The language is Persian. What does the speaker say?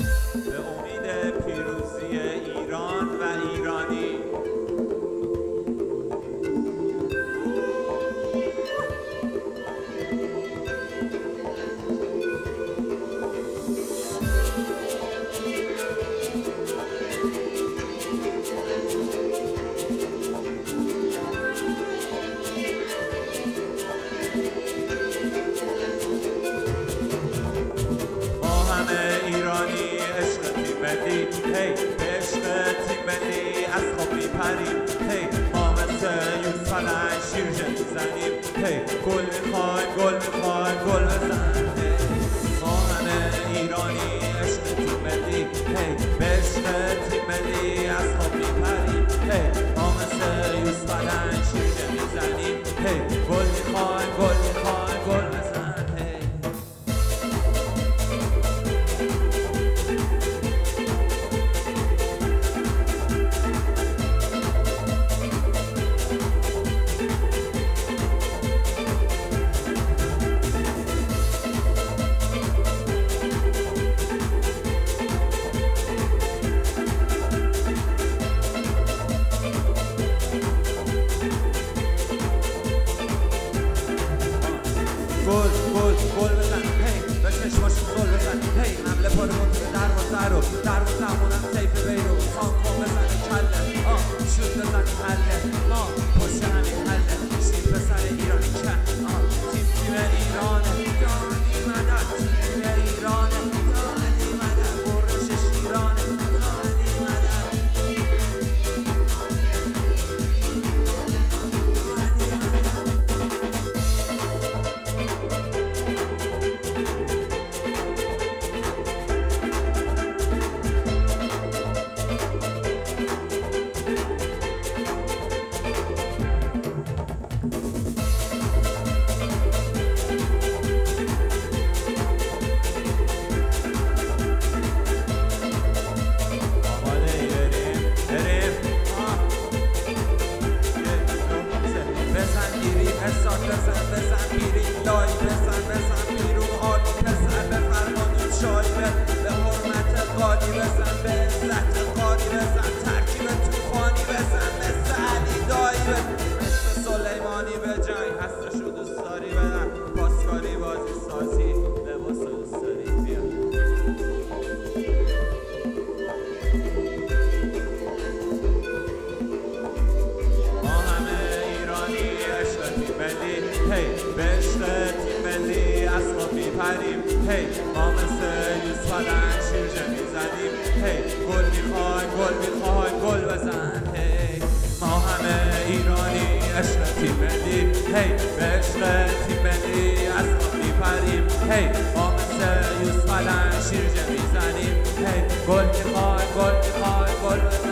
به امید پیروزی ایران و ایرانی. هی به عشق تیم ملی از خواب میپریم، هی ما مثل یوسفلک شیرجه میزنیم، هی گل میخوایم گل میخوایم گل بزن. ما همه ایرانی عشق تیم ملی، هی به عشق تیم ملی از خواب میپریم، هی ما مثل یوسفلک شیرجه میزنیم، هی گل میخوایم گل میخوایم گل بزن. گل بزن، هی به چشماشون گل بزن، هی حمله پاره کن به دروازه رو، دروازه‌مونم سیف بیرو، کن بزن کله، شوت بزن حله، پشت همین حله، شیم پسر ایرانی که تیم ایرانه، دانی مدد، تیم ایرانه، دانی مدد، برشش ایرانه، دانی مدد. بزن بیرین لای بزن بیرون آلی پسر به فرمانون شایبه به حرمت قالی بزن به عزت قالی بزن ترکیب توفانی بزن مثل علی دایی مثل سلیمانی به جنگ هستشو دوست داری بدن پاسکاری بازی سازی لباس دوست داری بیا. ما همه ایرانی عشق تیم ملی، هی به عشق تیم ملی از خواب میپریم، هی ما مثل یوسفلک شیرجه میزنیم، هی گل میخوایم گل میخوایم گل بزن. هی ما همه ایرانی عشق تیم ملی، هی به عشق تیم ملی از خواب میپریم، هی ما مثل یوسفلک شیرجه میزنیم، هی گل میخوایم گل میخوایم گل بزن.